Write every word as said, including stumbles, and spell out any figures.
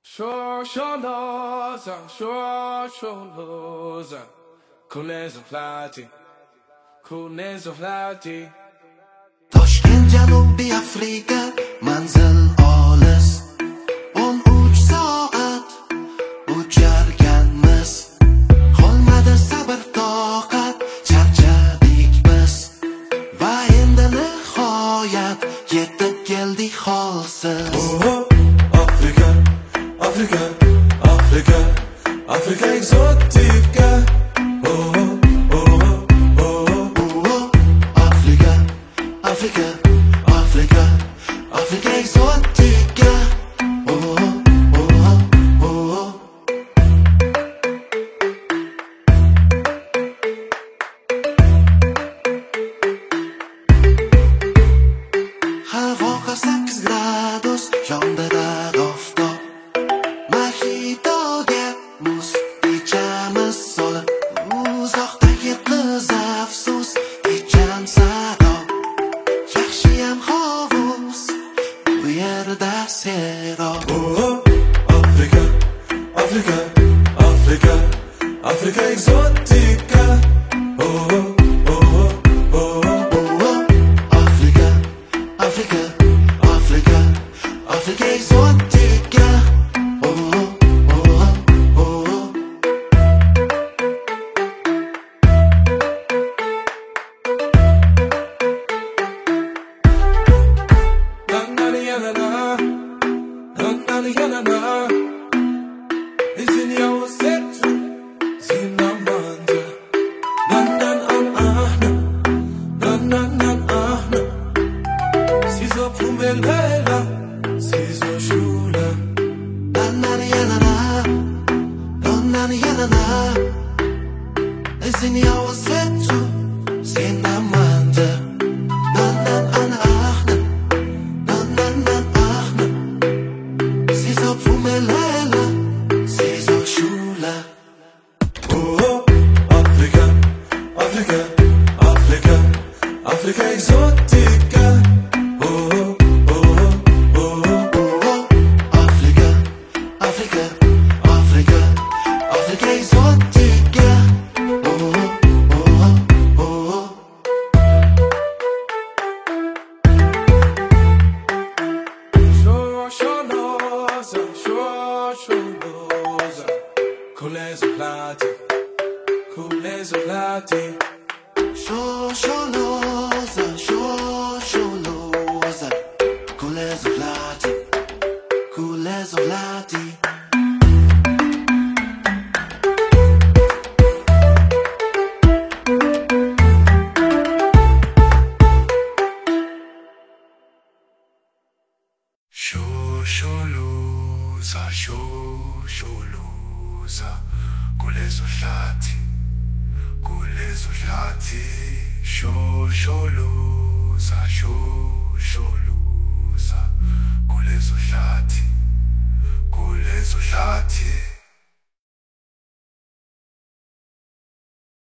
Shosholoza, shosholoza, kulezo flati, kulezo flati. Toshkent Janubiy Afrika, manzil olis. o'n uch soat ucharganmiz. Qolmadi sabr toqat, charchadik biz. Va endi nihoyat yetib keldik holsiz. Oh, Afrika, Afrika, Afrika, Afrika exotica. Oh, oh, oh, oh, Afrika, Afrika, Afrika, Afrika exotica. Oh, oh, oh. Havoga sakkiz gradus, yondiradi oftob. Mahitoga muz ichamiz solib. Uzoqdagi qiz afsus, ichan sado. Yaxshiyam hovuz, bu yerda serob. oh, Afrika, Afrika, Afrika, Afrika exotica. Oh, oh, oh, Oh, Afrika, Afrika, Afrika, Afrika exotica. Oh, oh, oh. Na na na na na, na na na na na. Izin your set, zina manja. Na na na na, na na na na. Sizo pumbelela, sizo shula. Na na na na na, na na na na. Izin yaw setu, sina manda. Na na na na, na na na na. Sizo phumelela, sizo shula. oh, Afrika, Afrika, Afrika, Afrika exotica. Oh, oh, oh, Oh, Afrika, Afrika, Afrika, Afrika exotica. Oh, oh, oh. Shosholoza, shosholoza, kulezo flati, kulezo flati. Shosholoza, shosholoza, kulezo flati, kulezo flati. Shosholoza, shosholoza, kulezo hlati, kulezo hlati. Shosholoza, shosholoza.